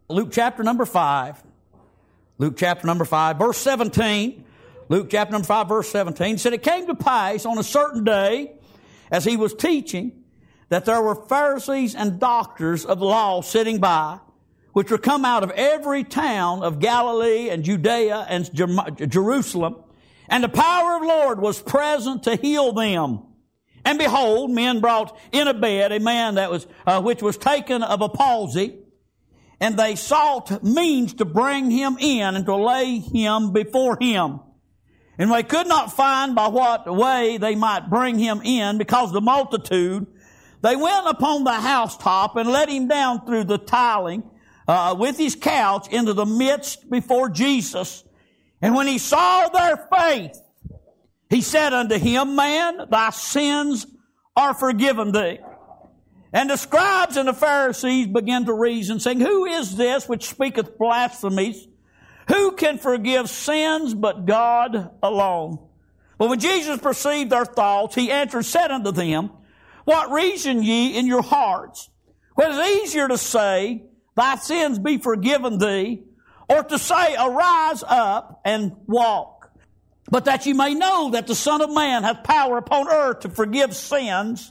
Luke chapter number 5. Luke chapter number 5, verse 17. Luke chapter number 5, verse 17 said, "It came to pass on a certain day, as he was teaching, that there were Pharisees and doctors of the law sitting by, which were come out of every town of Galilee and Judea and Jerusalem. And the power of the Lord was present to heal them. And behold, men brought in a bed a man that was which was taken of a palsy, and they sought means to bring him in and to lay him before him. And they could not find by what way they might bring him in, because of the multitude. They went upon the housetop and let him down through the tiling with his couch into the midst before Jesus. And when he saw their faith, he said unto him, Man, thy sins are forgiven thee. And the scribes and the Pharisees began to reason, saying, Who is this which speaketh blasphemies? Who can forgive sins but God alone? But when Jesus perceived their thoughts, he answered and said unto them, What reason ye in your hearts? What is easier to say, Thy sins be forgiven thee, or to say, Arise up and walk? But that ye may know that the Son of Man hath power upon earth to forgive sins,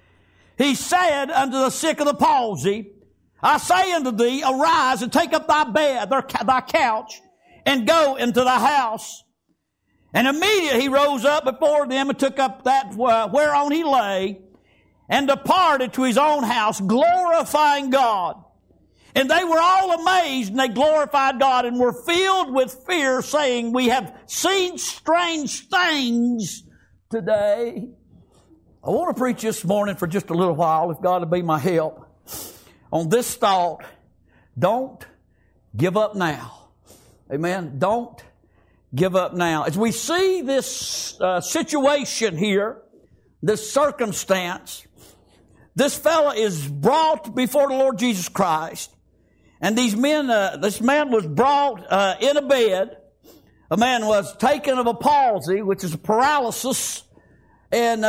he said unto the sick of the palsy, I say unto thee, Arise and take up thy bed, thy couch, and go into the house. And immediately he rose up before them and took up that whereon he lay, and departed to his own house, glorifying God. And they were all amazed, and they glorified God, and were filled with fear, saying, We have seen strange things today. I want to preach this morning for just a little while, if God will be my help, on this thought: don't give up now. Amen. Don't give up now. As we see this situation here, this circumstance, this fella is brought before the Lord Jesus Christ, and this man was brought in a bed. A man was taken of a palsy, which is a paralysis, and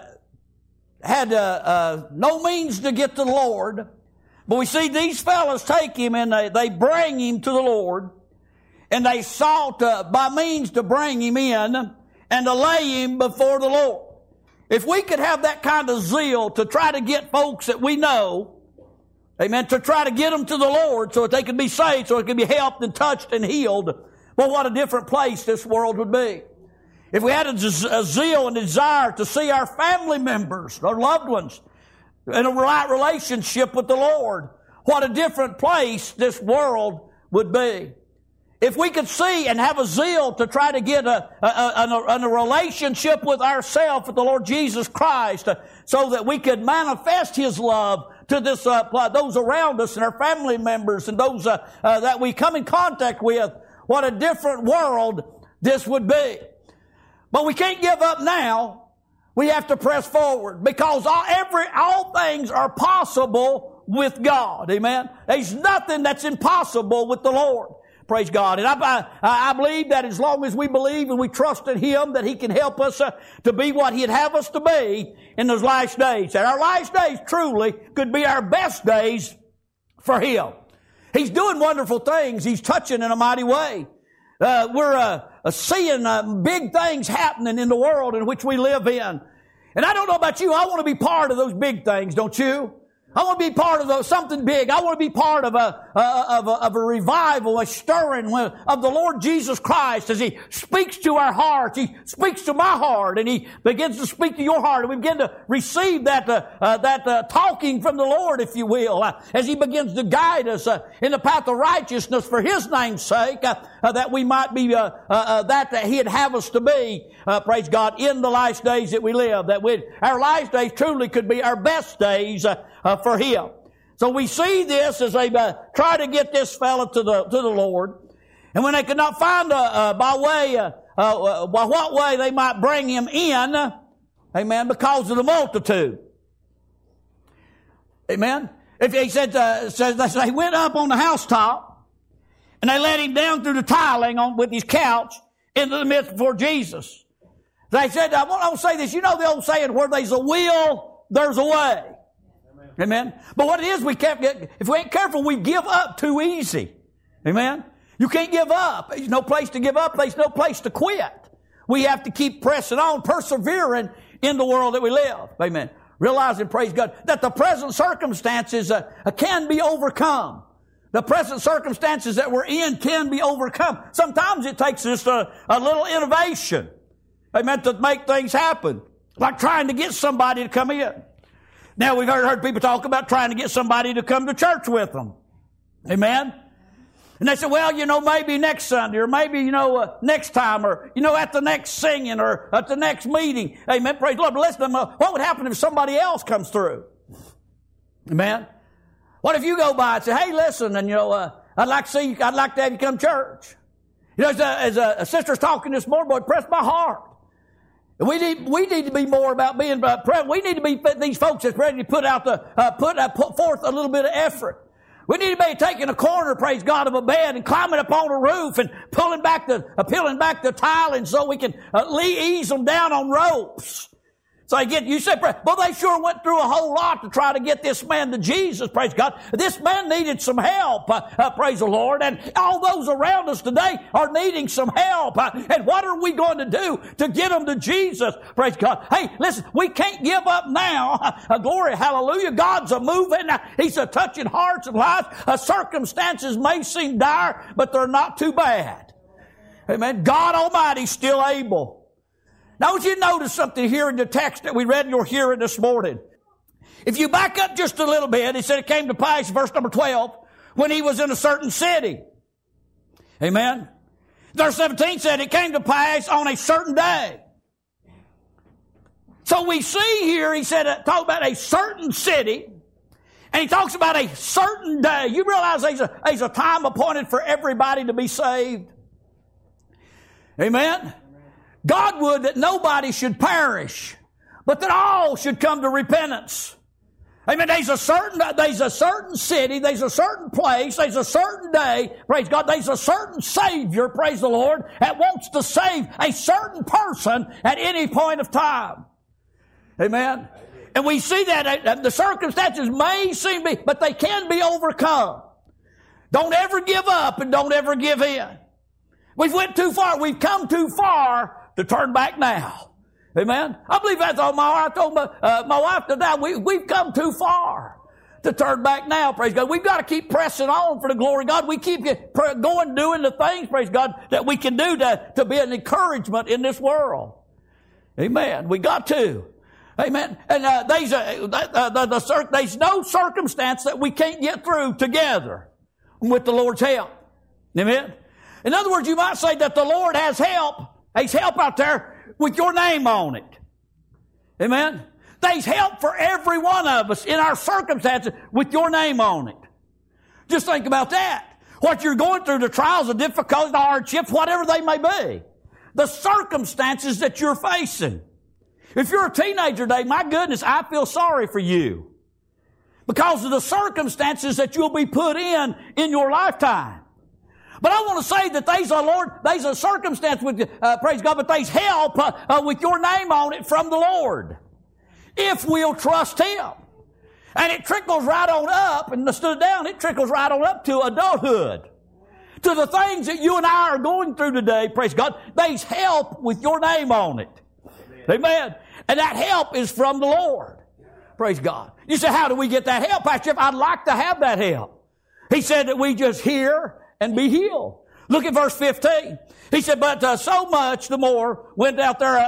had no means to get to the Lord. But we see these fellas take him and they bring him to the Lord, and they sought by means to bring him in and to lay him before the Lord. If we could have that kind of zeal to try to get folks that we know, amen, to try to get them to the Lord so that they could be saved, so it could be helped and touched and healed, well, what a different place this world would be. If we had a zeal and desire to see our family members, our loved ones, in a right relationship with the Lord, what a different place this world would be. If we could see and have a zeal to try to get a relationship with ourselves, with the Lord Jesus Christ, so that we could manifest His love to this those around us and our family members and those that we come in contact with, what a different world this would be. But we can't give up now. We have to press forward, because all things are possible with God. Amen. There's nothing that's impossible with the Lord. Praise God. And I believe that as long as we believe and we trust in Him, that He can help us to be what He'd have us to be in those last days. That our last days truly could be our best days for Him. He's doing wonderful things. He's touching in a mighty way. We're seeing big things happening in the world in which we live in. And I don't know about you, I want to be part of those big things, don't you? I want to be part of something big. I want to be part of a revival, a stirring of the Lord Jesus Christ as He speaks to our hearts. He speaks to my heart, and He begins to speak to your heart, and we begin to receive that talking from the Lord, if you will, as He begins to guide us in the path of righteousness for His name's sake, that we might be that He'd have us to be. Praise God, in the last days that we live, that our last days truly could be our best days for Him. So we see this as they try to get this fellow to the Lord, and when they could not find by what way they might bring him in, amen, because of the multitude, amen. If he said they went up on the housetop and they let him down through the tiling with his couch into the midst before Jesus. They said, I want to say this. You know the old saying, where there's a will, there's a way. Amen. But what it is, if we ain't careful, we give up too easy. Amen. You can't give up. There's no place to give up. There's no place to quit. We have to keep pressing on, persevering in the world that we live. Amen. Realizing, praise God, that the present circumstances can be overcome. The present circumstances that we're in can be overcome. Sometimes it takes just a little innovation. Amen. To make things happen. Like trying to get somebody to come in. Now we've heard people talk about trying to get somebody to come to church with them. Amen. And they say, well, maybe next Sunday, or maybe, next time, or, at the next singing, or at the next meeting. Amen. Praise the Lord. But listen, what would happen if somebody else comes through? Amen. What if you go by and say, hey, listen, and, I'd like to have you come to church. As a sister's talking this morning, boy, it pressed my heart. We need to be more about being present. We need to be these folks that's ready to put forth a little bit of effort. We need to be taking a corner, praise God, of a bed and climbing up on a roof and peeling back the tiling so we can ease them down on ropes. So you say, well, they sure went through a whole lot to try to get this man to Jesus, praise God. This man needed some help, praise the Lord. And all those around us today are needing some help. And what are we going to do to get them to Jesus, praise God? Hey, listen, we can't give up now. Glory, hallelujah. God's a moving. He's a touching hearts and lives. Circumstances may seem dire, but they're not too bad. Amen. God Almighty's still able. Now, I want you to notice something here in the text that we read in your hearing this morning. If you back up just a little bit, he said it came to pass, verse number 12, when he was in a certain city. Amen. Verse 17 said it came to pass on a certain day. So we see here, he said, talk about a certain city, and he talks about a certain day. You realize there's a time appointed for everybody to be saved. Amen. God would that nobody should perish, but that all should come to repentance. Amen. There's a certain city, there's a certain place, there's a certain day, praise God, there's a certain Savior, praise the Lord, that wants to save a certain person at any point of time. Amen. And we see that the circumstances may seem to be, but they can be overcome. Don't ever give up and don't ever give in. We've went too far. We've come too far to turn back now. Amen. I believe that's all I told my wife today. We've come too far to turn back now. Praise God. We've got to keep pressing on for the glory of God. We keep going, doing the things, praise God, that we can do to be an encouragement in this world. Amen. We got to. Amen. And there's no circumstance that we can't get through together with the Lord's help. Amen. In other words, you might say that the Lord has help. There's help out there with your name on it. Amen. There's help for every one of us in our circumstances with your name on it. Just think about that. What you're going through, the trials, the difficulties, the hardships, whatever they may be. The circumstances that you're facing. If you're a teenager today, my goodness, I feel sorry for you. Because of the circumstances that you'll be put in your lifetime. But I want to say that there's a circumstance with, praise God, but there's help with your name on it from the Lord. If we'll trust Him. And it trickles right on up, and stood down, it trickles right on up to adulthood. To the things that you and I are going through today, praise God, there's help with your name on it. Amen. And that help is from the Lord. Praise God. You say, how do we get that help, Pastor Jeff? I'd like to have that help. He said that we just hear and be healed. Look at verse 15. He said, but so much the more went out there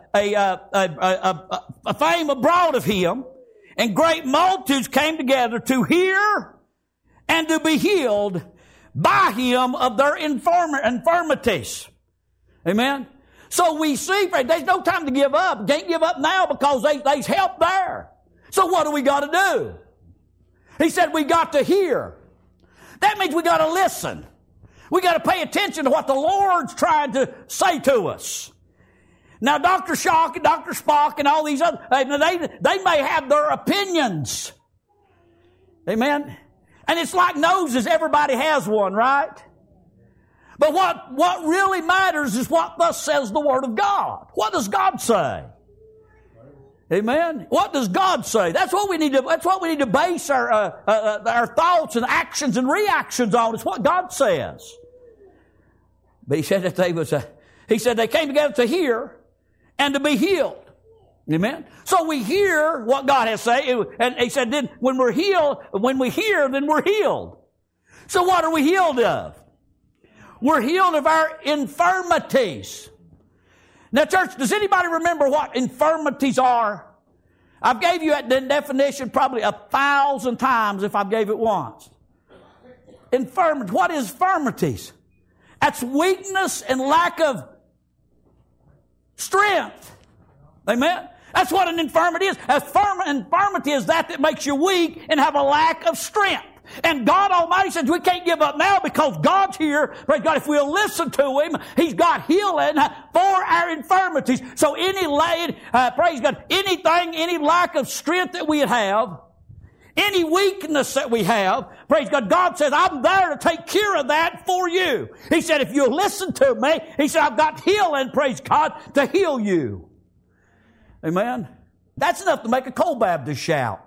a fame abroad of him, and great multitudes came together to hear and to be healed by him of their infirmities. Amen. So we see, there's no time to give up. Can't give up now because there's help there. So what do we got to do? He said we got to hear. That means we got to listen. We got to pay attention to what the Lord's trying to say to us. Now, Dr. Shock and Dr. Spock and all these other, they may have their opinions. Amen? And it's like noses. Everybody has one, right? But what really matters is what thus says the Word of God. What does God say? Amen. What does God say? That's what we need to base our thoughts and actions and reactions on. It's what God says. But he said that they came together to hear and to be healed. Amen. So we hear what God has said, and he said, then when we hear, then we're healed. So what are we healed of? We're healed of our infirmities. Now, church, does anybody remember what infirmities are? I've gave you that definition probably 1,000 times if I gave it once. Infirmities. What is infirmities? That's weakness and lack of strength. Amen? That's what an infirmity is. Infirmity is that makes you weak and have a lack of strength. And God Almighty says we can't give up now because God's here. Praise God. If we'll listen to Him, He's got healing for our infirmities. So praise God, any lack of strength that we have, any weakness that we have, praise God, God says, I'm there to take care of that for you. He said, if you'll listen to me, He said, I've got healing, praise God, to heal you. Amen. That's enough to make a Cold Baptist shout.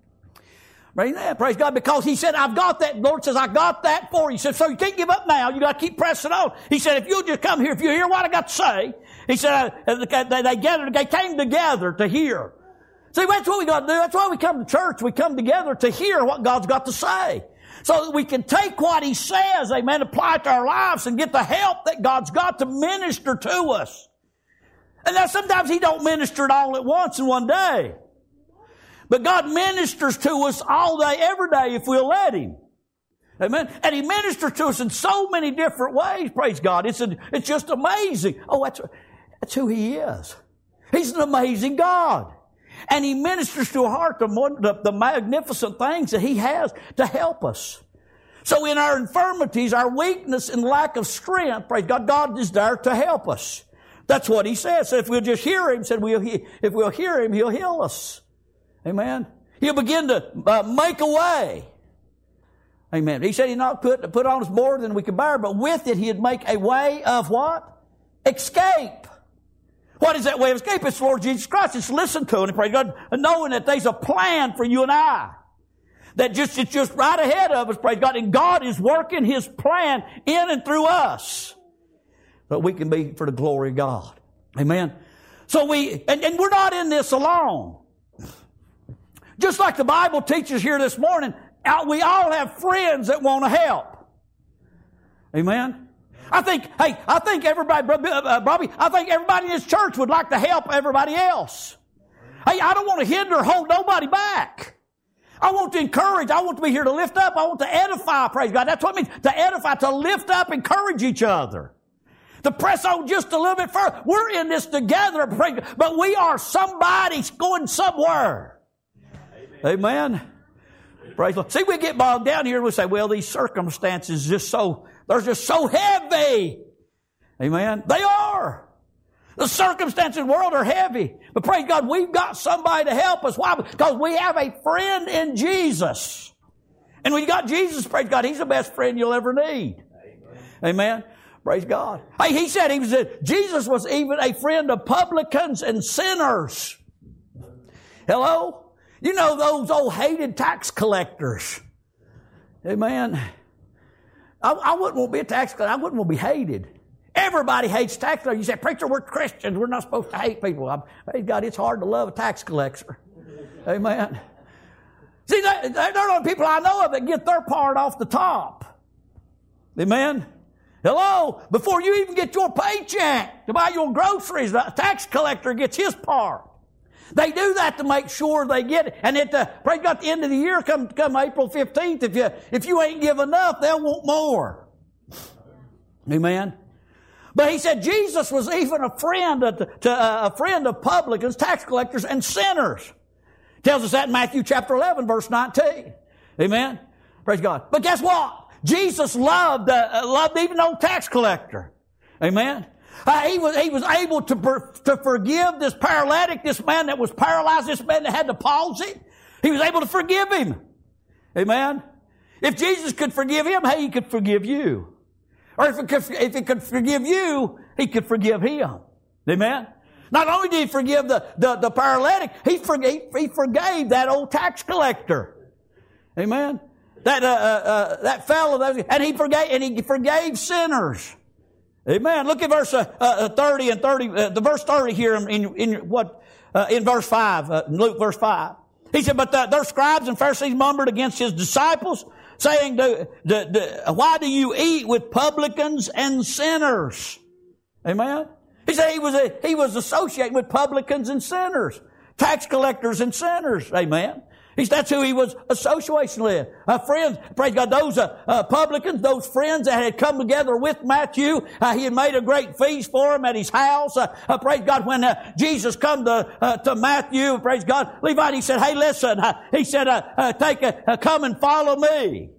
Praise God, because He said, I've got that. The Lord says, I got that for you. He said, so you can't give up now. You got to keep pressing on. He said, if you'll just come here, if you hear what I got to say. He said, they came together to hear. See, that's what we got to do. That's why we come to church. We come together to hear what God's got to say. So that we can take what He says, amen, apply it to our lives and get the help that God's got to minister to us. And now sometimes He don't minister it all at once in one day. But God ministers to us all day, every day, if we'll let Him. Amen. And He ministers to us in so many different ways, praise God. It's just amazing. Oh, that's who He is. He's an amazing God. And He ministers to our heart the magnificent things that He has to help us. So in our infirmities, our weakness and lack of strength, praise God, God is there to help us. That's what He says. So if we'll just hear Him, if we'll hear Him, He'll heal us. Amen. He'll begin to make a way. Amen. He said He'd not put on us more than we could bear, but with it He'd make a way of what? Escape. What is that way of escape? It's the Lord Jesus Christ. It's listen to Him, praise God, knowing that there's a plan for you and I. It's just right ahead of us, praise God, and God is working His plan in and through us. But we can be for the glory of God. Amen. So and we're not in this alone. Just like the Bible teaches here this morning, we all have friends that want to help. Amen. I think everybody, Bobby, I think everybody in this church would like to help everybody else. Hey, I don't want to hinder or hold nobody back. I want to encourage. I want to be here to lift up. I want to edify, praise God. That's what it means, to edify, to lift up, encourage each other. To press on just a little bit further. We're in this together, praise God, but we are somebody going somewhere. Amen. Praise the Lord. See, we get bogged down here and we say, well, these circumstances they're just so heavy. Amen. They are. The circumstances of the world are heavy. But praise God, we've got somebody to help us. Why? Because we have a friend in Jesus. And when you got Jesus, praise God, He's the best friend you'll ever need. Amen. Praise God. Hey, He said Jesus was even a friend of publicans and sinners. Hello? You know those old hated tax collectors. Amen. I wouldn't want to be a tax collector. I wouldn't want to be hated. Everybody hates tax collectors. You say, preacher, we're Christians. We're not supposed to hate people. Praise God, it's hard to love a tax collector. Amen. See, there are people I know of that get their part off the top. Amen. Hello? Before you even get your paycheck to buy your groceries, the tax collector gets his part. They do that to make sure they get it. And praise God, at the end of the year, come April 15th, if you ain't give enough, they'll want more. Amen. But He said Jesus was even a friend of publicans, tax collectors, and sinners. Tells us that in Matthew chapter 11, verse 19. Amen. Praise God. But guess what? Jesus loved even old tax collector. Amen. He was able to forgive this paralytic, this man that was paralyzed, this man that had the palsy. He was able to forgive him. Amen. If Jesus could forgive him, hey, He could forgive you. Or if He could forgive you, He could forgive him. Amen. Not only did he forgive the paralytic, he forgave that old tax collector. Amen. That fellow, and he forgave sinners. Amen. Look at verse 30 and 30. The verse 30 here in verse 5, Luke verse 5. He said, but their scribes and Pharisees murmured against his disciples, saying, why do you eat with publicans and sinners? Amen. He said he was associating with publicans and sinners, tax collectors and sinners. Amen. That's who he was associating with. Friends, praise God, those publicans, those friends that had come together with Matthew, he had made a great feast for them at his house. Praise God, when Jesus come to Matthew, praise God, Levi, he said, hey, listen, he said, come and follow me.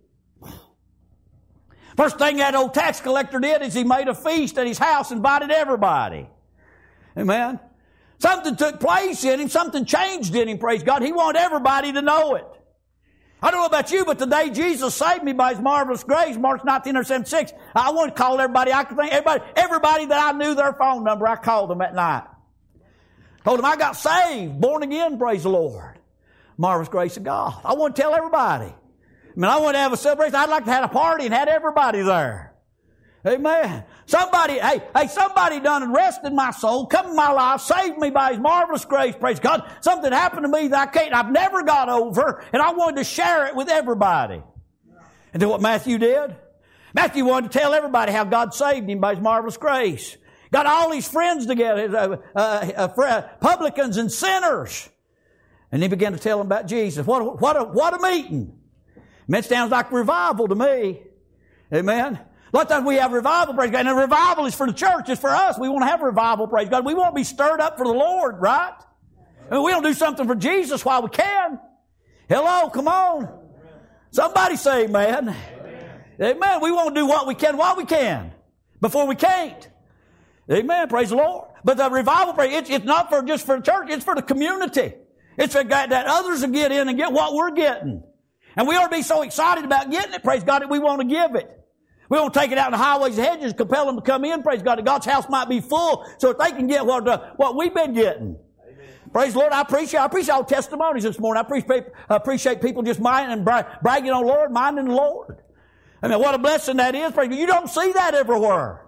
First thing that old tax collector did is he made a feast at his house, invited everybody. Amen. Something took place in him. Something changed in him, praise God. He wanted everybody to know it. I don't know about you, but the day Jesus saved me by His marvelous grace, March 1976, I want to call everybody. I could think everybody that I knew their phone number, I called them at night. Told them I got saved, born again, praise the Lord. Marvelous grace of God. I want to tell everybody. I mean, I want to have a celebration. I'd like to have a party and had everybody there. Amen. Somebody done arrested my soul, come in my life, saved me by His marvelous grace, praise God. Something happened to me that I've never got over, and I wanted to share it with everybody. And then what Matthew did? Matthew wanted to tell everybody how God saved him by His marvelous grace. Got all his friends together, publicans and sinners. And he began to tell them about Jesus. What a meeting. It sounds like revival to me. Amen. A lot of times we have revival, praise God, and the revival is for the church, it's for us. We want to have revival, praise God. We want to be stirred up for the Lord, right? I mean, we don't do something for Jesus while we can. Hello, come on. Somebody say amen. Amen. We want to do what we can while we can, before we can't. Amen, praise the Lord. But the revival, it's not just for the church, it's for the community. It's for that others will get in and get what we're getting. And we ought to be so excited about getting it, praise God, that we want to give it. We want to take it out in the highways and hedges, compel them to come in, praise God, that God's house might be full so that they can get what we've been getting. Amen. Praise the Lord. I appreciate all testimonies this morning. I appreciate people just minding and bragging on the Lord, minding the Lord. I mean, what a blessing that is. Praise God. You don't see that everywhere.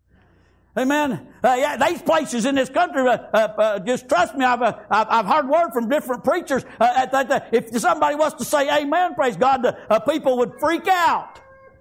Amen. These places in this country, just trust me, I've heard word from different preachers that if somebody was to say amen, praise God, people would freak out.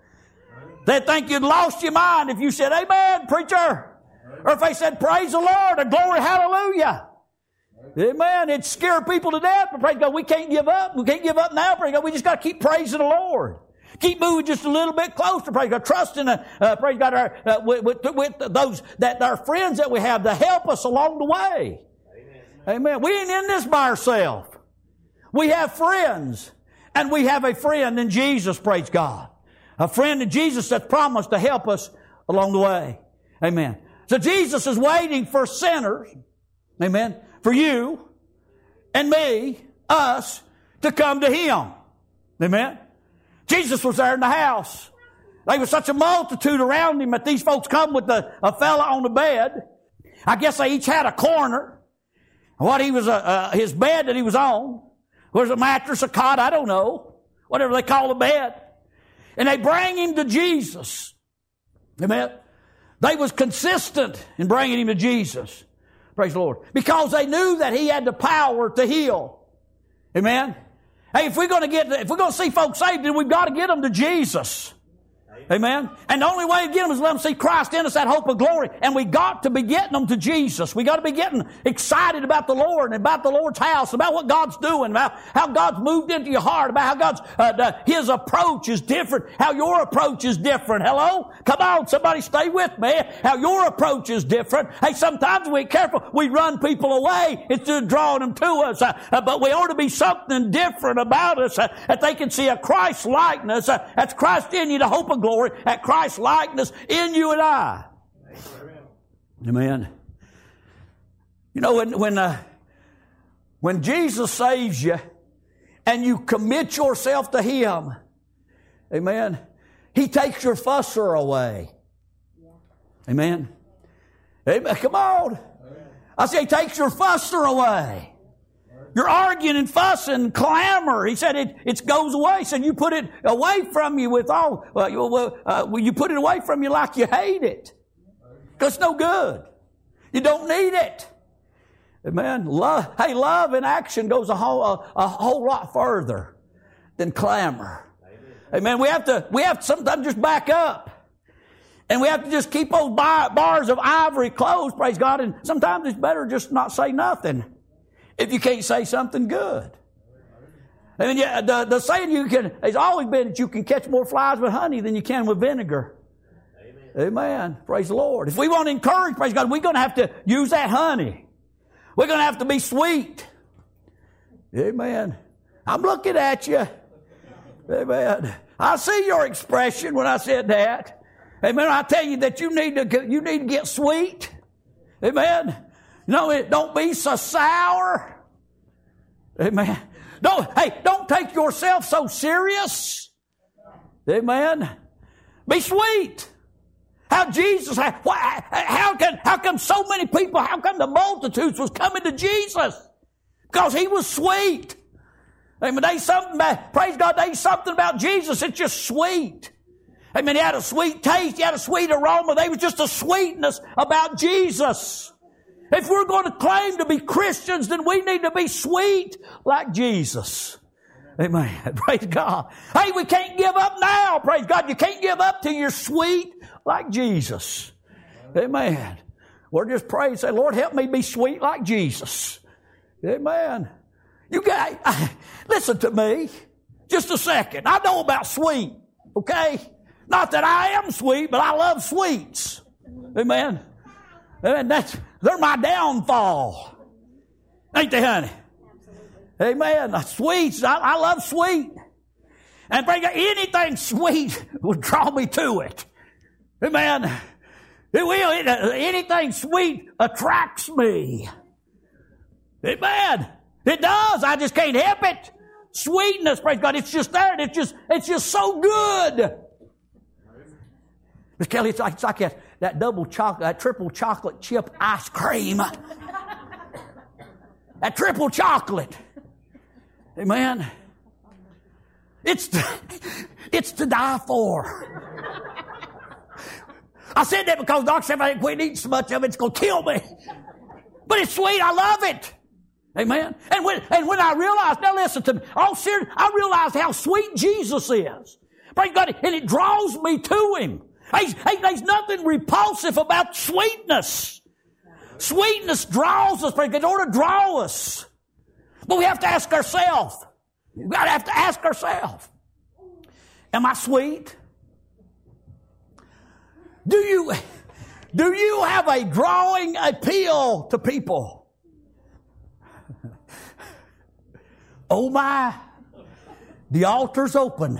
They'd think you'd lost your mind if you said, amen, preacher. Or if they said, praise the Lord, or glory, hallelujah. Amen. It'd scare people to death, but praise God, we can't give up. We can't give up now, praise God. We just got to keep praising the Lord. Keep moving just a little bit closer, praise God. Trusting, praise God, with those, that our friends that we have to help us along the way. Amen. We ain't in this by ourselves. We have friends, and we have a friend in Jesus, praise God. A friend in Jesus that's promised to help us along the way. Amen. So Jesus is waiting for sinners, amen, for you and me, us, to come to Him. Amen. Jesus was there in the house. There was such a multitude around Him that these folks come with a fella on the bed. I guess they each had a corner. What he was, his bed that he was on was a mattress, a cot, I don't know, whatever they call a bed. And they bring him to Jesus. Amen. They was consistent in bringing him to Jesus. Praise the Lord. Because they knew that He had the power to heal. Amen. Hey, if we're going to see folks saved, then we've got to get them to Jesus. Amen. And the only way to get them is let them see Christ in us, that hope of glory. And we got to be getting them to Jesus. We got to be getting excited about the Lord and about the Lord's house, about what God's doing, about how God's moved into your heart, about how God's His approach is different, how your approach is different. Hello? Come on, somebody stay with me. How your approach is different. Hey, sometimes we ain't careful. We run people away instead of drawing them to us. But we ought to be something different about us that they can see a Christ likeness. That's Christ in you, the hope of glory. At Christ's likeness in you and I. Amen. You know, when Jesus saves you and you commit yourself to Him, amen, He takes your fusser away. Amen. Amen. Come on. I say He takes your fusser away. You're arguing and fussing and clamor. He said it goes away. He said you put it away from you with all, you put it away from you like you hate it. Because it's no good. You don't need it. Amen. Love in action goes a whole lot further than clamor. Amen. We have to sometimes just back up. And we have to just keep those bars of ivory closed, praise God. And sometimes it's better just not say nothing if you can't say something good. I mean, the saying has always been that you can catch more flies with honey than you can with vinegar. Amen. Praise the Lord. If we want to encourage, praise God, we're going to have to use that honey. We're going to have to be sweet. Amen. I'm looking at you. Amen. I see your expression when I said that. Amen. I tell you that you need to get sweet. Amen. No, don't be so sour. Amen. Don't take yourself so serious. Amen. Be sweet. How come so many people, how come the multitudes was coming to Jesus? Because He was sweet. Amen. Praise God, there's something about Jesus. It's just sweet. Amen. He had a sweet taste. He had a sweet aroma. There was just a sweetness about Jesus. If we're going to claim to be Christians, then we need to be sweet like Jesus. Amen. Praise God. Hey, we can't give up now. Praise God. You can't give up till you're sweet like Jesus. Amen. We're just praying and say, Lord, help me be sweet like Jesus. Amen. You guys, listen to me. Just a second. I know about sweet. Okay? Not that I am sweet, but I love sweets. Amen. And they're my downfall. Ain't they, honey? Amen. Sweets, I love sweet. And anything sweet will draw me to it. Amen. It will. Anything sweet attracts me. Amen. It does. I just can't help it. Sweetness, praise God. It's just there. And it's just so good. Miss Kelly, it's like that triple chocolate chip ice cream. That triple chocolate. Amen. It's to die for. I said that because Doc said if I quit eating so much of it, it's going to kill me. But it's sweet. I love it. Amen. And when I realized, now listen to me, all serious, I realized how sweet Jesus is. Praise God. And it draws me to Him. There's nothing repulsive about sweetness. Sweetness draws us. Praise God. It ought to draw us. But we have to ask ourselves. We've got to have to ask ourselves, am I sweet? Do you have a drawing appeal to people? Oh my, the altar's open.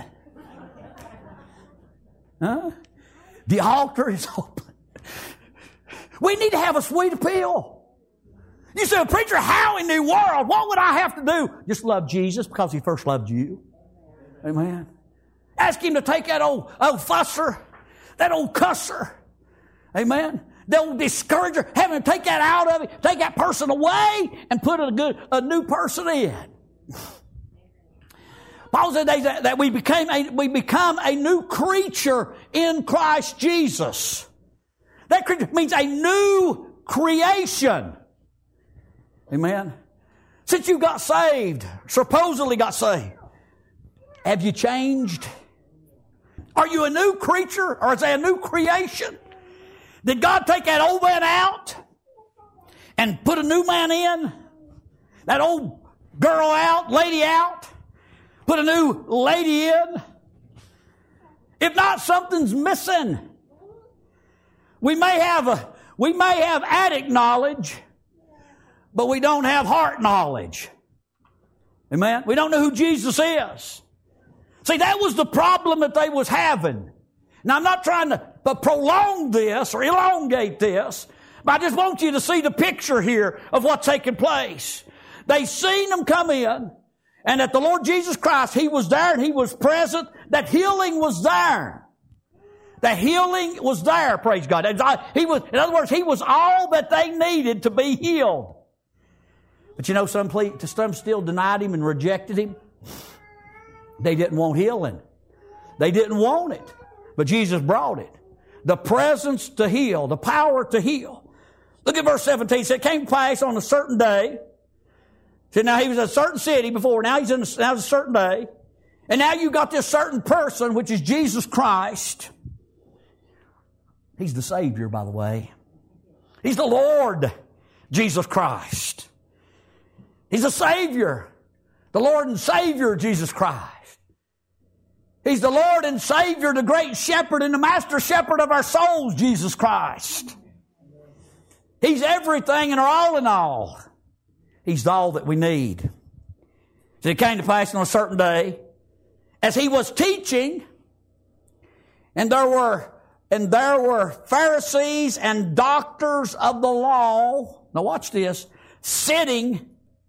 Huh? The altar is open. We need to have a sweet appeal. You say, preacher, how in the world? What would I have to do? Just love Jesus because He first loved you. Amen. Ask Him to take that old fusser, that old cusser. Amen. The old discourager. Have Him take that out of it, take that person away, and put a new person in. Paul said that we become a new creature in Christ Jesus. That creature means a new creation. Amen. Since you got saved, supposedly got saved, have you changed? Are you a new creature, or is it a new creation? Did God take that old man out and put a new man in? That old girl out, lady out? Put a new lady in? If not, something's missing. We may have attic knowledge, but we don't have heart knowledge. Amen? We don't know who Jesus is. See, that was the problem that they was having. Now, I'm not trying to prolong this or elongate this, but I just want you to see the picture here of what's taking place. They seen them come in, and that the Lord Jesus Christ, He was there and He was present, that healing was there. The healing was there, praise God. In other words, he was all that they needed to be healed. But you know, some still denied him and rejected him. They didn't want healing. They didn't want it. But Jesus brought it. The presence to heal, the power to heal. Look at verse 17. It said, it came to pass on a certain day. So now he was in a certain city before. Now it's a certain day. And now you got this certain person, which is Jesus Christ. He's the Savior, by the way. He's the Lord, Jesus Christ. He's the Savior, the Lord and Savior, Jesus Christ. He's the Lord and Savior, the great shepherd and the master shepherd of our souls, Jesus Christ. He's everything and our all in all. He's all that we need. So it came to pass on a certain day, as he was teaching, and there were Pharisees and doctors of the law, now watch this, sitting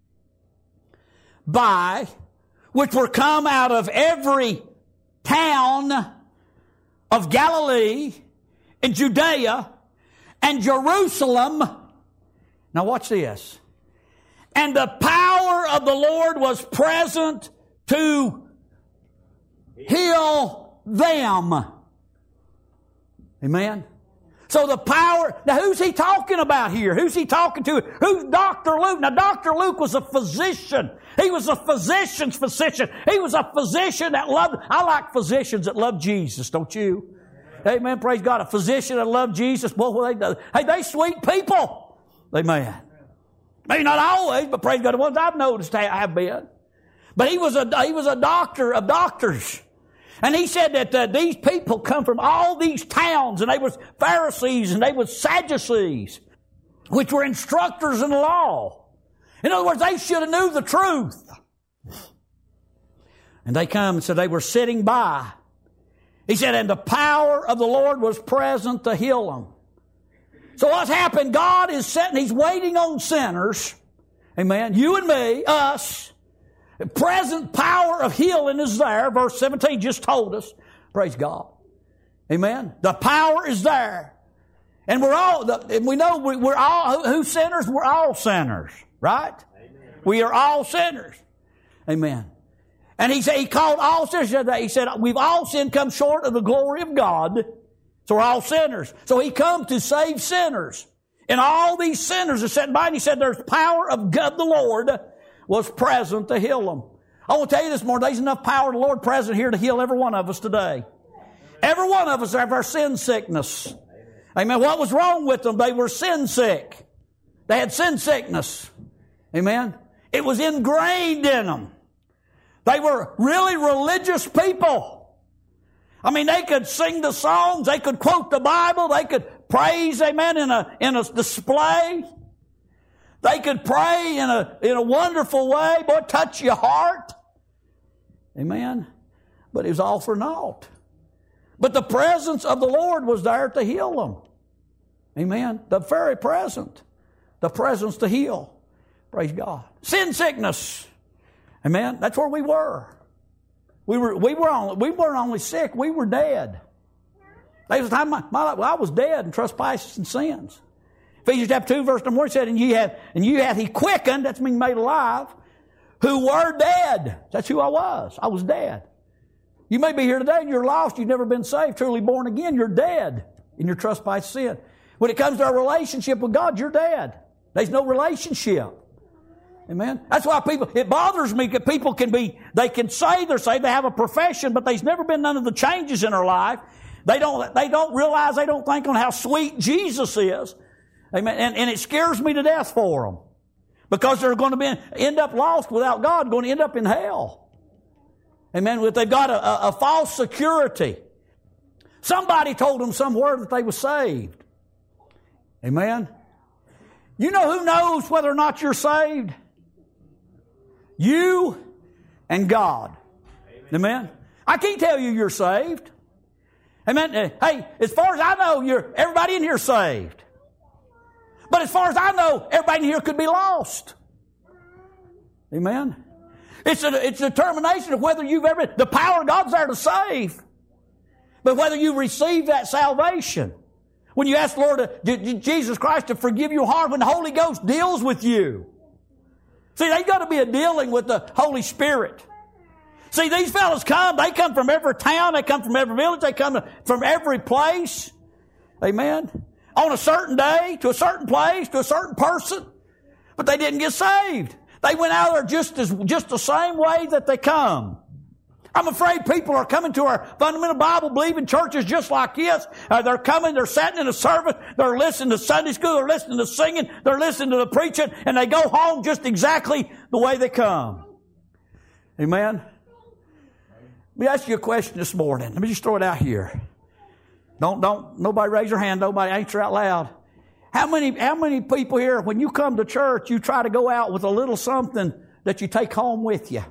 by, which were come out of every town of Galilee and Judea and Jerusalem. Now watch this. And the power of the Lord was present to heal them. Amen. So the power, now who's he talking about here? Who's he talking to? Who's Dr. Luke? Now Dr. Luke was a physician. He was a physician's physician. He was a physician that loved, I like physicians that love Jesus, don't you? Amen, praise God. A physician that loved Jesus, boy, they sweet people. Amen. Maybe not always, but praise God, the ones I've noticed have been. But he was a doctor of doctors. And he said that these people come from all these towns, and they were Pharisees and they were Sadducees, which were instructors in the law. In other words, they should have knew the truth. And they come and said they were sitting by. He said, and the power of the Lord was present to heal them. So what's happened? God is sitting, He's waiting on sinners. Amen. You and me, us. The present power of healing is there. Verse 17 just told us. Praise God. Amen. The power is there. And we know we're all, who sinners? We're all sinners. Right? Amen. We are all sinners. Amen. And he called all sinners. He said, we've all sinned, come short of the glory of God. So we're all sinners. So He come to save sinners. And all these sinners are sitting by, and He said there's power of God the Lord was present to heal them. I want to tell you this morning, there's enough power of the Lord present here to heal every one of us today. Every one of us have our sin sickness. Amen. What was wrong with them? They were sin sick. They had sin sickness. Amen. It was ingrained in them. They were really religious people. I mean, they could sing the songs, they could quote the Bible, they could praise, amen, in a display. They could pray in a wonderful way. Boy, touch your heart. Amen. But it was all for naught. But the presence of the Lord was there to heal them. Amen. The very present. The presence to heal. Praise God. Sin sickness. Amen. That's where we were. We weren't only sick, we were dead. There was a time in my life I was dead in trespasses and sins. Ephesians chapter 2, verse number 1 said, and you hath He quickened, that's mean made alive, who were dead. That's who I was. I was dead. You may be here today and you're lost, you've never been saved, truly born again, you're dead in your trespass sin. When it comes to our relationship with God, you're dead. There's no relationship. Amen. That's why it bothers me that people they can say they're saved, they have a profession, but there's never been none of the changes in their life. They don't realize, they don't think on how sweet Jesus is. Amen. And it scares me to death for them. Because they're going to end up lost without God, going to end up in hell. Amen. They've got a false security. Somebody told them somewhere that they were saved. Amen. You know who knows whether or not you're saved? You and God. Amen. I can't tell you you're saved. Amen. Hey, as far as I know, everybody in here is saved. But as far as I know, everybody in here could be lost. Amen. It's a determination of whether the power of God's there to save. but whether you receive that salvation. When you ask the Lord, Jesus Christ, to forgive your heart, when the Holy Ghost deals with you. See, there's got to be a dealing with the Holy Spirit. See, these fellas they come from every town, they come from every village, they come from every place. Amen. On a certain day, to a certain place, to a certain person. But they didn't get saved. They went out there just the same way that they come. I'm afraid people are coming to our fundamental Bible believing churches just like this. They're coming, they're sitting in a service, they're listening to Sunday school, they're listening to singing, they're listening to the preaching, and they go home just exactly the way they come. Amen? Let me ask you a question this morning. Let me just throw it out here. Don't nobody raise your hand, nobody answer out loud. How many people here, when you come to church, you try to go out with a little something that you take home with you?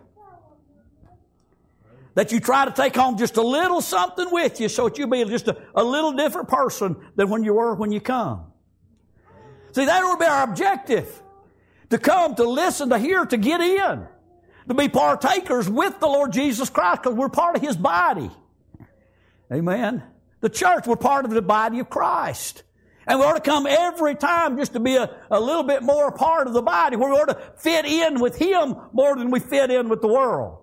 That you try to take home just a little something with you so that you'll be just a little different person than when you were when you come. See, that will be our objective. To come, to listen, to hear, to get in. To be partakers with the Lord Jesus Christ because we're part of His body. Amen. The church, we're part of the body of Christ. And we ought to come every time just to be a little bit more a part of the body where we ought to fit in with Him more than we fit in with the world.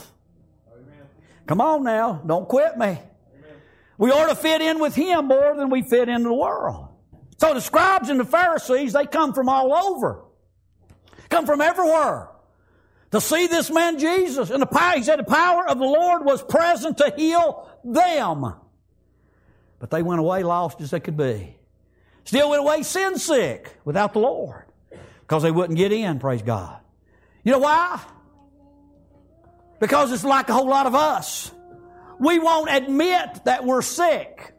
Come on now, don't quit me. Amen. We ought to fit in with Him more than we fit into the world. So the scribes and the Pharisees, they come from all over. Come from everywhere. To see this man Jesus. And he said the power of the Lord was present to heal them. But they went away lost as they could be. Still went away sin sick without the Lord. Because they wouldn't get in, praise God. You know why? Because it's like a whole lot of us. We won't admit that we're sick.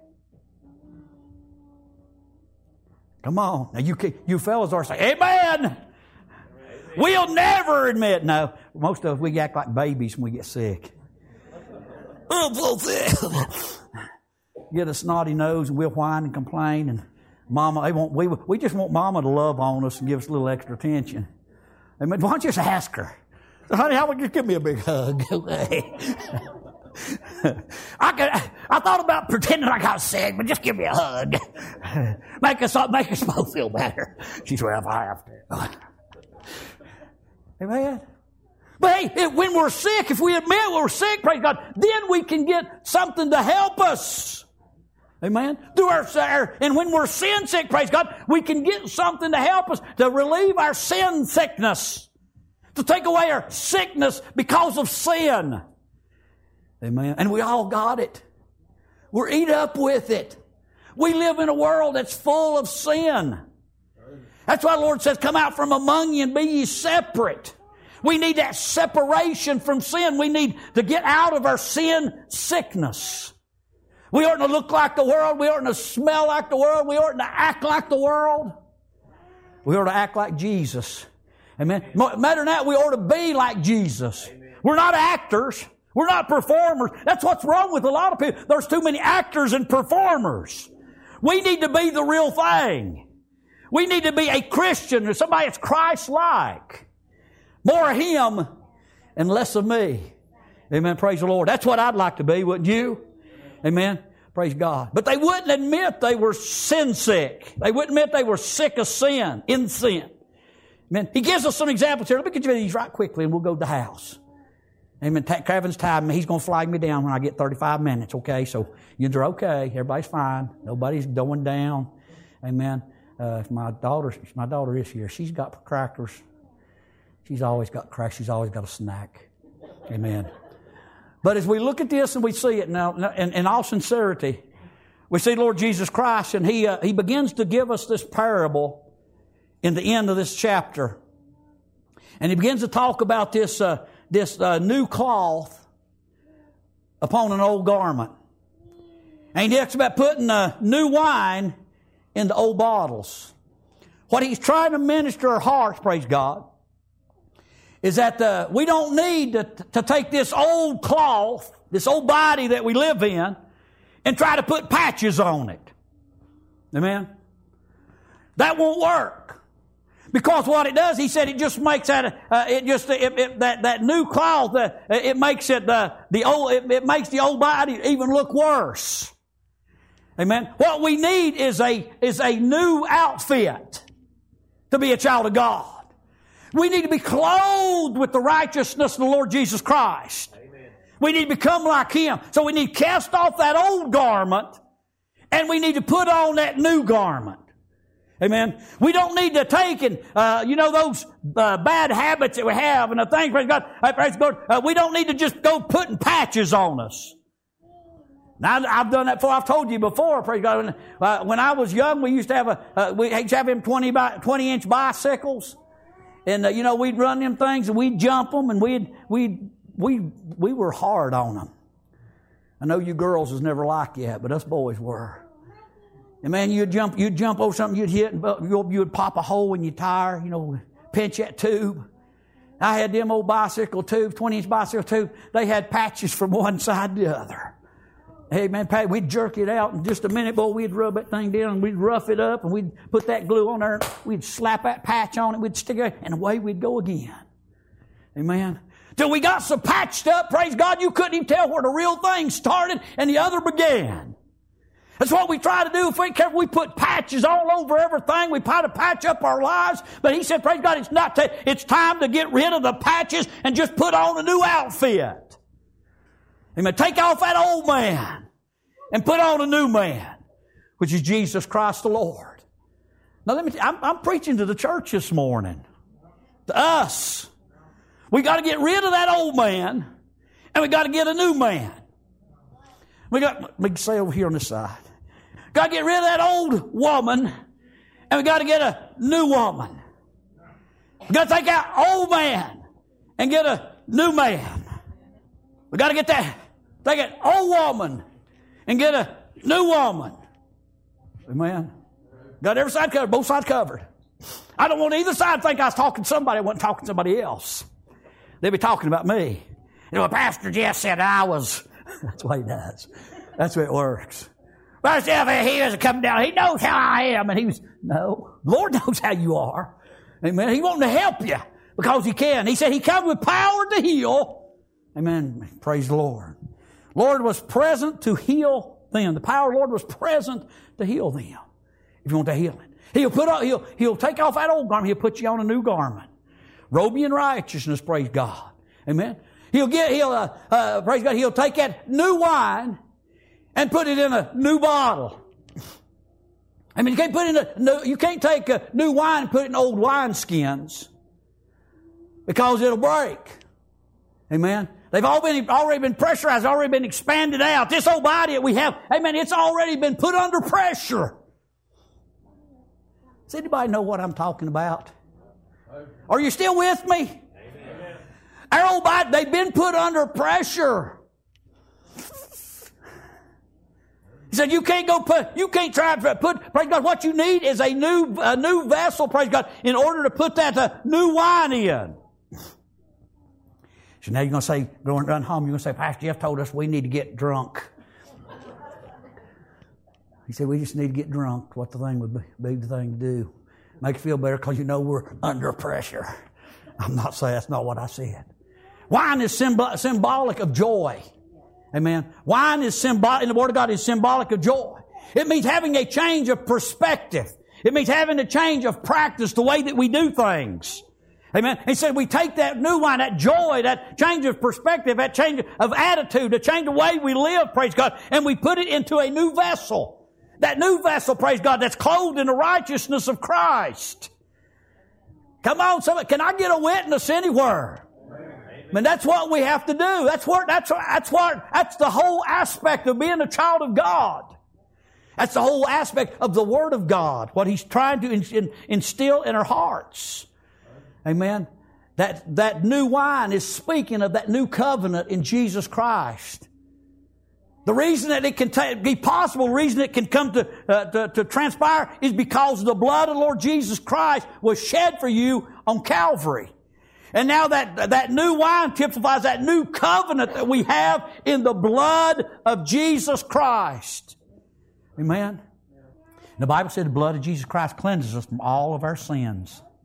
Come on. Now you fellas are saying, amen. We'll never admit. No, most of us, we act like babies when we get sick. I'm so sick. Get a snotty nose and we'll whine and complain. And Mama, we just want Mama to love on us and give us a little extra attention. Amen. Why don't you just ask her? Honey, how would you give me a big hug? Okay. I thought about pretending I got sick, but just give me a hug. Make us both feel better. She said, well, if I have to. Amen. But hey, when we're sick, if we admit we're sick, praise God, then we can get something to help us. Amen. And when we're sin sick, praise God, we can get something to help us to relieve our sin sickness. To take away our sickness because of sin. Amen. And we all got it. We're eat up with it. We live in a world that's full of sin. That's why the Lord says, come out from among you and be ye separate. We need that separation from sin. We need to get out of our sin sickness. We oughtn't to look like the world. We oughtn't to smell like the world. We oughtn't to act like the world. We ought to act like Jesus. Amen. Matter than that, we ought to be like Jesus. Amen. We're not actors. We're not performers. That's what's wrong with a lot of people. There's too many actors and performers. We need to be the real thing. We need to be a Christian or somebody that's Christ-like. More of Him and less of me. Amen. Praise the Lord. That's what I'd like to be, wouldn't you? Amen. Praise God. But they wouldn't admit they were sin sick. They wouldn't admit they were sick of sin, in sin. Amen. He gives us some examples here. Let me get you these right quickly and we'll go to the house. Amen. Kevin's tied me. He's going to flag me down when I get 35 minutes, okay? So you're okay. Everybody's fine. Nobody's going down. Amen. If my daughter is here. She's got crackers. She's always got crackers. She's always got a snack. Amen. But as we look at this and we see it now, in all sincerity, we see Lord Jesus Christ and He begins to give us this parable in the end of this chapter. And He begins to talk about this new cloth upon an old garment. And He talks about putting new wine into old bottles. What He's trying to minister our hearts, praise God, is that we don't need to take this old cloth, this old body that we live in, and try to put patches on it. Amen? That won't work. Because what it does, he said, it just makes that new cloth, it makes it it makes the old body even look worse. Amen. What we need is a new outfit to be a child of God. We need to be clothed with the righteousness of the Lord Jesus Christ. Amen. We need to become like Him. So we need to cast off that old garment and we need to put on that new garment. Amen. We don't need to take those bad habits that we have and the things, praise God, we don't need to just go putting patches on us. Now, I've done that before. I've told you before, praise God. When I was young, we used to have we used to have them 20-inch bicycles. And, we'd run them things and we'd jump them and we were hard on them. I know you girls was never like that, but us boys were. And man, you'd jump over something, you'd hit, and you would pop a hole in your tire, pinch that tube. I had them old bicycle tubes, 20-inch bicycle tubes. They had patches from one side to the other. Hey man, we'd jerk it out in just a minute, boy, we'd rub that thing down and we'd rough it up and we'd put that glue on there. We'd slap that patch on it, we'd stick it, and away we'd go again. Amen. Till we got so patched up, praise God, you couldn't even tell where the real thing started and the other began. That's what we try to do. If we ain't careful, we put patches all over everything. We try to patch up our lives. But He said, praise God, it's time to get rid of the patches and just put on a new outfit. Amen. Take off that old man and put on a new man, which is Jesus Christ the Lord. Now let me tell you, I'm preaching to the church this morning. To us. We got to get rid of that old man and we got to get a new man. Let me say over here on this side. Got to get rid of that old woman and we got to get a new woman. We got to take out old man and get a new man. We got to take an old woman and get a new woman. Amen. Got every side covered, both sides covered. I don't want either side to think I was talking to somebody. I wasn't talking to somebody else. They'd be talking about me. Pastor Jeff said I was. That's what he does. That's the way it works. Pastor Jeff, he was coming down. He knows how I am. And no. The Lord knows how you are. Amen. He wanted to help you because He can. He said He comes with power to heal. Amen. Praise the Lord. Lord was present to heal them. The power of the Lord was present to heal them. If you want to heal it. He'll take off that old garment. He'll put you on a new garment. Robe you in righteousness, praise God. Amen. Praise God, He'll take that new wine and put it in a new bottle. I mean, you can't take a new wine and put it in old wineskins because it'll break. Amen. They've already been pressurized, already been expanded out. This old body that we have, amen, it's already been put under pressure. Does anybody know what I'm talking about? Are you still with me? Amen. Our old body, they've been put under pressure. He said, you can't try to put, praise God, what you need is a new vessel, praise God, in order to put that new wine in. So now you're going to say, going run home, you're going to say, Pastor Jeff told us we need to get drunk. He said, we just need to get drunk. What the thing would be the thing to do. Make you feel better because we're under pressure. I'm not saying that's not what I said. Wine is symbolic of joy. Amen. Wine is symbolic, in the Word of God, is symbolic of joy. It means having a change of perspective. It means having a change of practice, the way that we do things. Amen. He said we take that new wine, that joy, that change of perspective, that change of attitude, the change of way we live, praise God, and we put it into a new vessel. That new vessel, praise God, that's clothed in the righteousness of Christ. Come on, somebody, can I get a witness anywhere? I mean, that's what we have to do. That's the whole aspect of being a child of God. That's the whole aspect of the Word of God, what He's trying to instill in our hearts. Amen. That new wine is speaking of that new covenant in Jesus Christ. The reason that it can be possible, the reason it can come to transpire is because the blood of the Lord Jesus Christ was shed for you on Calvary. And now that new wine typifies that new covenant that we have in the blood of Jesus Christ. Amen. The Bible said the blood of Jesus Christ cleanses us from all of our sins.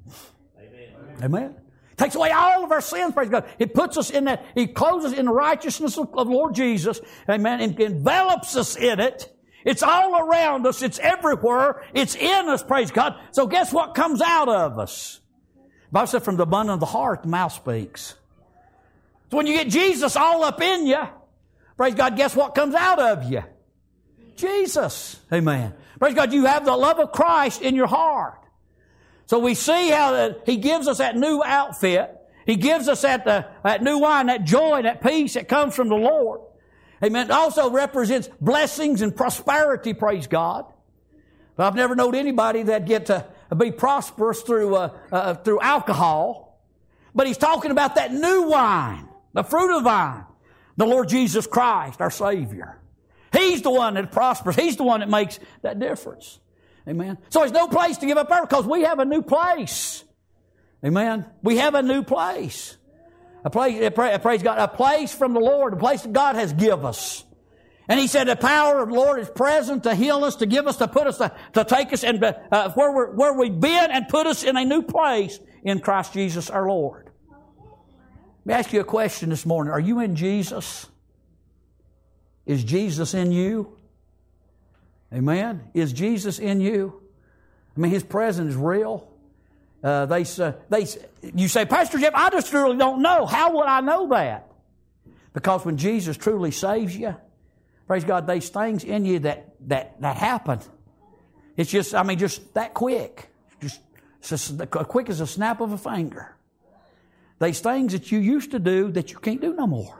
Amen. Takes away all of our sins, praise God. It puts us in that, He clothes us in the righteousness of Lord Jesus, amen, and envelops us in it. It's all around us. It's everywhere. It's in us, praise God. So guess what comes out of us? The Bible said from the abundance of the heart, the mouth speaks. So when you get Jesus all up in you, praise God, guess what comes out of you? Jesus. Amen. Praise God, you have the love of Christ in your heart. So we see how that He gives us that new outfit. He gives us that new wine, that joy, that peace that comes from the Lord. Amen. It also represents blessings and prosperity, praise God. But I've never known anybody that get to be prosperous through alcohol. But He's talking about that new wine, the fruit of the vine, the Lord Jesus Christ, our Savior. He's the one that prospers. He's the one that makes that difference. Amen. So there's no place to give up there because we have a new place. Amen. We have a new place. A place, praise God, a place from the Lord, a place that God has given us. And He said the power of the Lord is present to heal us, to give us, to put us, to take us and where we've been and put us in a new place in Christ Jesus our Lord. Let me ask you a question this morning. Are you in Jesus? Is Jesus in you? Amen. Is Jesus in you? I mean, His presence is real. You say, Pastor Jeff, I just really don't know. How would I know that? Because when Jesus truly saves you, praise God, there's things in you that happen. It's just that quick. Just quick as a snap of a finger. There's things that you used to do that you can't do no more.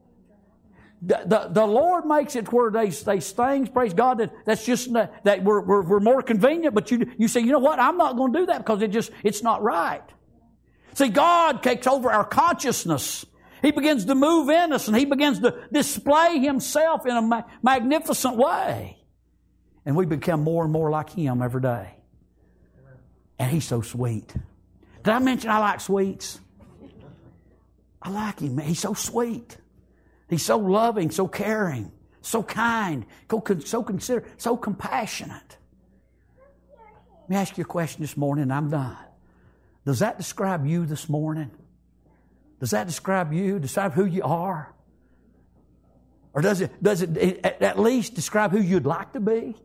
The Lord makes it where these things, praise God, that's just that we're more convenient. But you say, you know what? I'm not going to do that because it's not right. See, God takes over our consciousness. He begins to move in us, and He begins to display Himself in a magnificent way, and we become more and more like Him every day. And He's so sweet. Did I mention I like sweets? I like Him. He's so sweet. He's so loving, so caring, so kind, so considerate, so compassionate. Let me ask you a question this morning, and I'm done. Does that describe you this morning? Does that describe you? Describe who you are? Or does it at least describe who you'd like to be?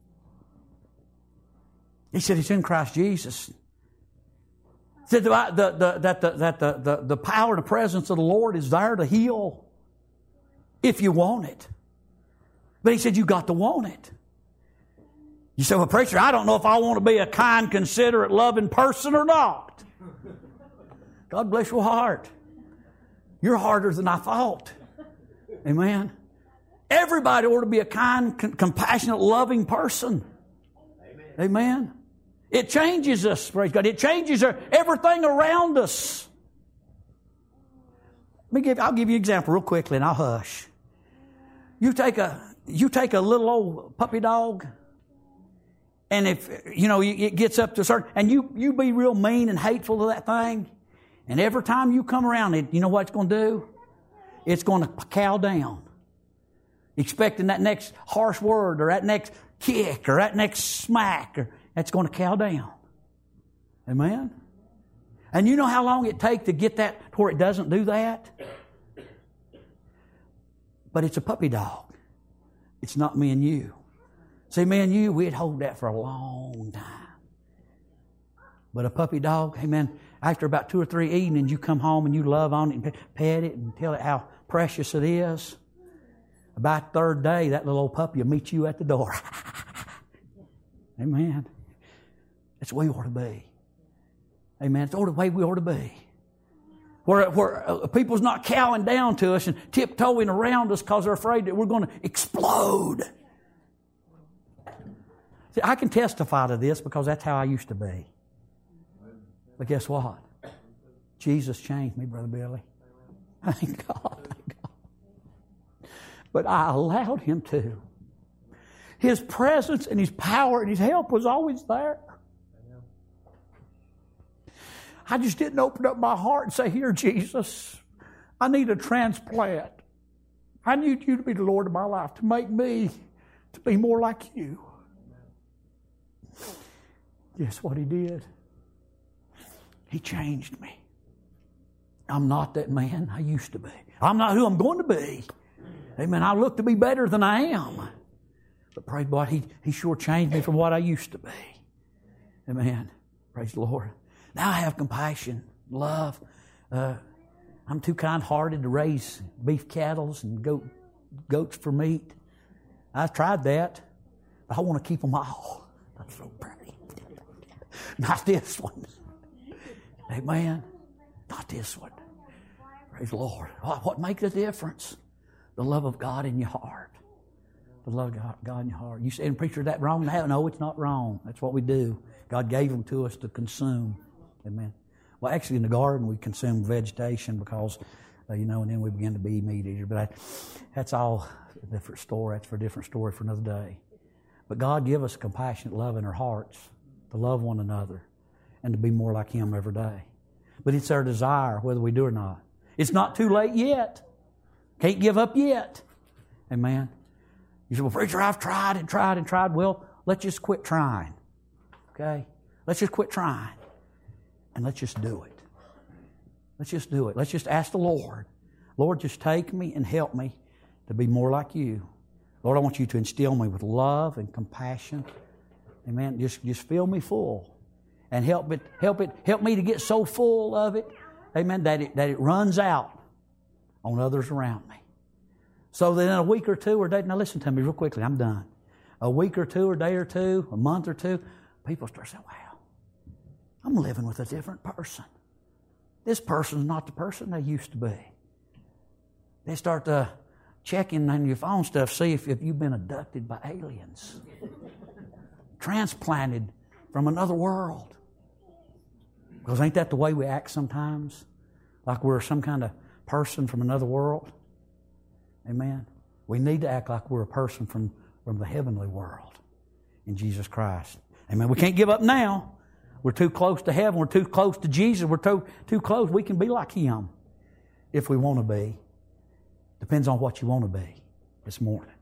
He said it's in Christ Jesus. He said that the power and the presence of the Lord is there to heal. If you want it. But He said you got to want it. You say, well, preacher, I don't know if I want to be a kind, considerate, loving person or not. God bless your heart. You're harder than I thought. Amen. Everybody ought to be a kind, compassionate, loving person. Amen. It changes us, praise God. It changes everything around us. I'll give you an example real quickly and I'll hush. You take a little old puppy dog, and if, it gets up to a certain, and you be real mean and hateful to that thing, and every time you come around it, you know what it's going to do? It's going to cow down. Expecting that next harsh word, or that next kick, or that next smack, that's going to cow down. Amen? And you know how long it takes to get that to where it doesn't do that? But it's a puppy dog. It's not me and you. See, me and you, we'd hold that for a long time. But a puppy dog, amen, after about 2 or 3 evenings, you come home and you love on it and pet it and tell it how precious it is. About the 3rd day, that little old puppy will meet you at the door. Amen. That's the way we ought to be. Amen. It's the way we ought to be. Where people's not cowing down to us and tiptoeing around us because they're afraid that we're going to explode. See, I can testify to this because that's how I used to be. But guess what? Jesus changed me, Brother Billy. Thank God. Thank God. But I allowed Him to. His presence and His power and His help was always there. I just didn't open up my heart and say, here, Jesus, I need a transplant. I need you to be the Lord of my life, to make me to be more like you. Guess what He did? He changed me. I'm not that man I used to be. I'm not who I'm going to be. Amen. I look to be better than I am. But praise God, He sure changed me from what I used to be. Amen. Praise the Lord. Now I have compassion, love. I'm too kind-hearted to raise beef cattle and goats for meat. I've tried that. But I want to keep them all. That's so pretty. Not this one. Amen. Not this one. Praise the Lord. What makes a difference? The love of God in your heart. The love of God in your heart. You say, preacher, is that wrong? No, it's not wrong. That's what we do. God gave them to us to consume. Amen. Well, actually, in the garden, we consume vegetation because, and then we begin to be meat eaters. But that's all a different story. That's for a different story for another day. But God give us compassionate love in our hearts to love one another and to be more like Him every day. But it's our desire, whether we do or not. It's not too late yet. Can't give up yet. Amen. You say, well, preacher, I've tried and tried and tried. Well, let's just quit trying. Okay? Let's just quit trying. And let's just do it. Let's just do it. Let's just ask the Lord, Lord, just take me and help me to be more like You. Lord, I want You to instill me with love and compassion. Amen. Just fill me full. And help me to get so full of it, amen, that it runs out on others around me. So that in a week or two or day, now listen to me real quickly, I'm done. A week or two or day or two, a month or two, people start saying, wow, I'm living with a different person. This person's not the person they used to be. They start checking on your phone stuff, see if you've been abducted by aliens. Transplanted from another world. Because ain't that the way we act sometimes? Like we're some kind of person from another world? Amen. We need to act like we're a person from the heavenly world in Jesus Christ. Amen. We can't give up now. We're too close to heaven. We're too close to Jesus. We're too close. We can be like Him if we want to be. Depends on what you want to be this morning.